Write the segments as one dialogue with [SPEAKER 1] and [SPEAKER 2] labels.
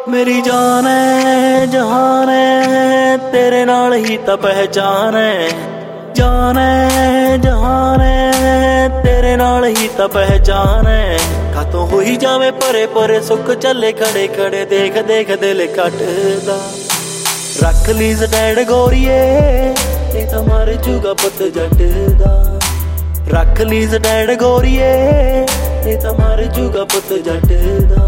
[SPEAKER 1] मेरी जान है जहान है तेरे नाल ही तो पहचान है। जान है जहान है तेरे नाल ही तो पहचान है। खातों हो ही जावे परे परे सुख चले खड़े खड़े देख देख दिल कटदा। रख लीज डैड गोरिए नहीं तो मर जूगा पुत जट दा। रख लीज डैड गोरिए नहीं तो मर जूगा पुत जट दा।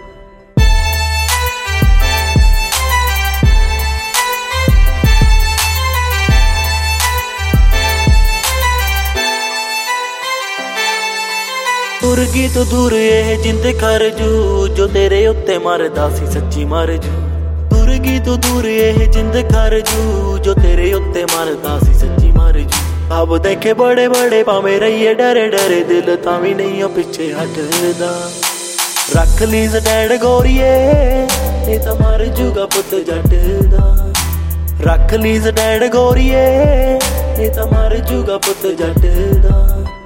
[SPEAKER 1] तुरगी तो दूर ये जिंद कर जो तेरे उत्ते मरदा सी सच्ची मर जू। तुरगी तो दूर ये जिंद कर जो तेरे उत्ते मरदा सी सच्ची मर जू। अब देखे बड़े बड़े भावे रहिए डरे डरे दिल तावी नहीं पिछे हटदा। रख लीज डैड गोरिए नहीं तो मर जूगा पुत जट दा। रख लीज डैड गोरिए नहीं तो मर जूगा पुत जट दा।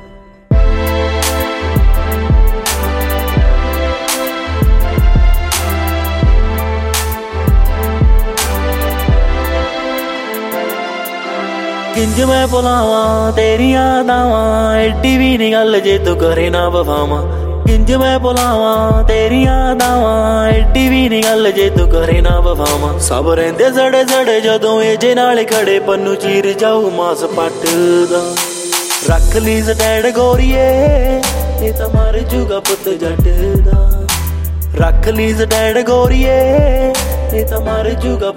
[SPEAKER 1] किंज मैं बुलावा तेरिया दावा एडी भी नहीं गल जे तू करे ना बवावा। किंज मैं बुलावा तेरिया दावा एडी भी नहीं गल जे तू करे ना बवावा। सब रहिंदे सड़े सड़े जदों ए जे नाल खड़े पन्नू चीर जाऊ मास पट दा। रख लीज डैड गोरिए नहीं तो मर जूगा पुत जट दा। रख लीज डैड गोरिए नहीं तो मर जूगा।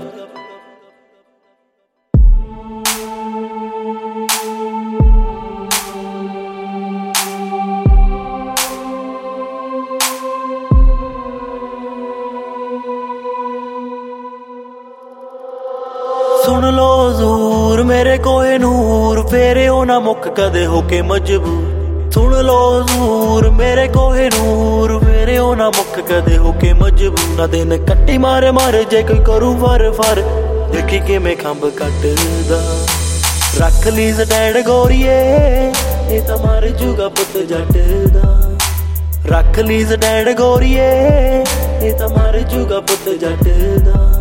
[SPEAKER 1] सुन लो जूर मेरे कोहे नूर फेरे ओ ना मुक कदे होके मजबूर। सुन लो जूर मेरे कोहे नूर फेरे ओ ना मुक कदे होके मजबूर। ना दिन कट्टी मारे मारे जे कोई करू फर फर देखी के मैं खंभ कटदा। रख लीज डैड गोरिए नहीं तो मर जूगा पुत जट दा। रख लीज डैड गोरिए नहीं तो मर जूगा पुत जट दा।